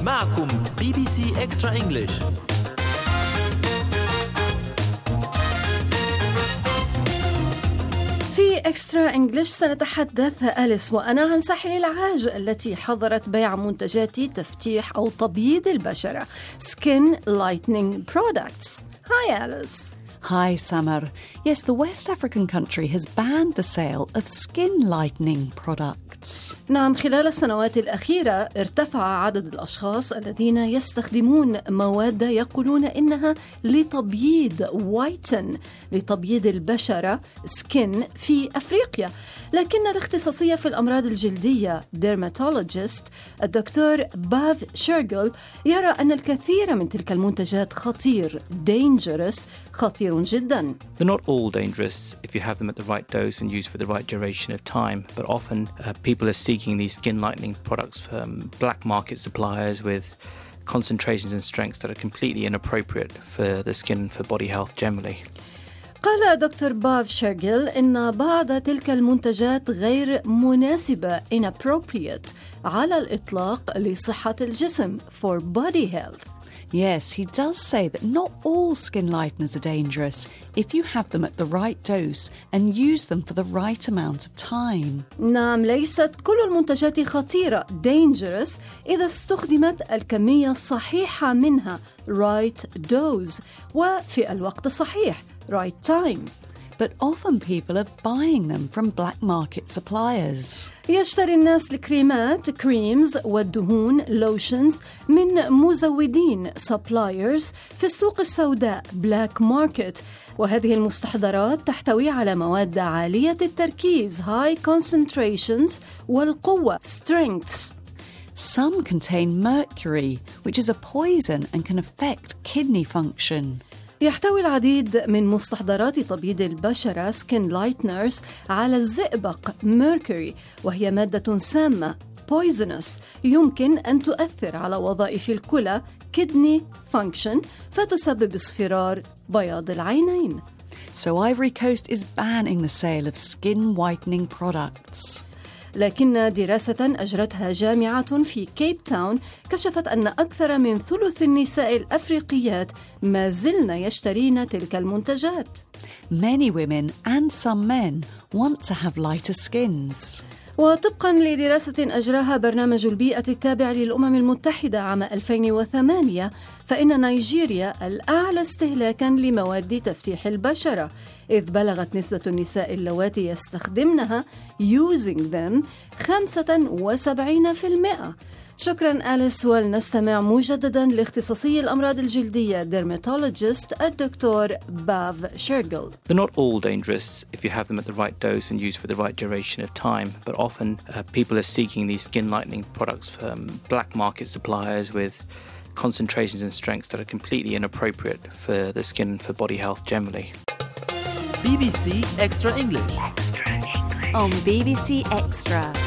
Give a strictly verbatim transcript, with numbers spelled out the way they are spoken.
معكم بي بي سي إكسترا إنجليش. في إكسترا إنجليش سنتحدث أليس وأنا عن ساحل العاج التي حظرت بيع منتجات تفتيح أو تبييض البشرة Skin Lightening Products. Hi Alice. Hi, Summer. Yes, the West African country has banned the sale of skin-lightening products. نعم، خلال السنوات الأخيرة ارتفع عدد الأشخاص الذين يستخدمون مواد يقولون إنها لتبييض whiten لتبييض البشرة skin في أفريقيا. لكن الاختصاصية في الأمراض الجلدية dermatologist الدكتور باف شيرغل يرى أن الكثير من تلك المنتجات خطير dangerous خطير جدا. They're not all dangerous if you have them at the right dose and used for the right duration of time, but often uh, people are seeking these skin lightening products from black market suppliers with concentrations and strengths that are completely inappropriate for the skin and for body health generally. قال دكتور باف شيرغل إن بعض تلك المنتجات غير مناسبة inappropriate على الإطلاق لصحة الجسم for body health. Yes, he does say that not all skin lighteners are dangerous if you have them at the right dose and use them for the right amount of time. نعم، ليست كل المنتجات خطيرة dangerous إذا استخدمت الكمية الصحيحة منها right dose وفي الوقت الصحيح right time. But often people are buying them from black market suppliers. يشتري الناس الكريمات creams والدهون lotions من مزودين suppliers في السوق السوداء black market، وهذه المستحضرات تحتوي على مواد عالية التركيز high concentrations والقوة strengths. Some contain mercury, which is a poison and can affect kidney function. يحتوي العديد من مستحضرات تبييض البشرة skin lighteners على الزئبق mercury، وهي مادة سامة poisonous يمكن أن تؤثر على وظائف الكلى kidney function فتسبب اصفرار بياض العينين. So Ivory Coast is banning the sale of skin whitening products. لكن دراسة أجرتها جامعة في كيب تاون كشفت أن أكثر من ثلث النساء الأفريقيات ما زلن يشترين تلك المنتجات. Many women and some men want to have lighter skins. وطبقاً لدراسة أجراها برنامج البيئة التابع للأمم المتحدة عام ألفين وثمانية، فإن نيجيريا الأعلى استهلاكاً لمواد تفتيح البشرة، إذ بلغت نسبة النساء اللواتي يستخدمنها using them خمسة وسبعين بالمئة. شكراً أليس، ولنستمع مجدداً لاختصاصي الأمراض الجلدية dermatologist الدكتور باف شيرغل. They're not all dangerous if you have them at the right dose and used for the right duration of time, but often uh, people are seeking these skin lightening products from black market suppliers with concentrations and strengths that are completely inappropriate for the skin and for body health generally. بي بي سي Extra English on B B C Extra.